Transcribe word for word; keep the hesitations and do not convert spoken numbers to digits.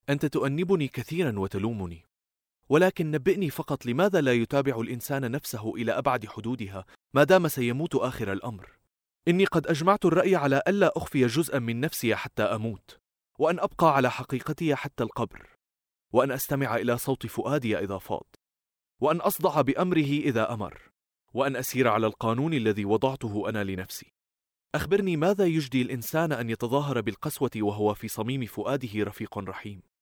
أنت تؤنبني كثيرا وتلومني، ولكن نبئني فقط، لماذا لا يتابع الإنسان نفسه إلى أبعد حدودها ما دام سيموت آخر الأمر؟ إني قد أجمعت الرأي على ألا أخفي جزءا من نفسي حتى أموت، وأن أبقى على حقيقتي حتى القبر، وأن أستمع إلى صوت فؤادي إذا فاض، وأن أصدع بأمره إذا أمر، وأن أسير على القانون الذي وضعته أنا لنفسي. أخبرني، ماذا يجدي الإنسان أن يتظاهر بالقسوة وهو في صميم فؤاده رفيق رحيم؟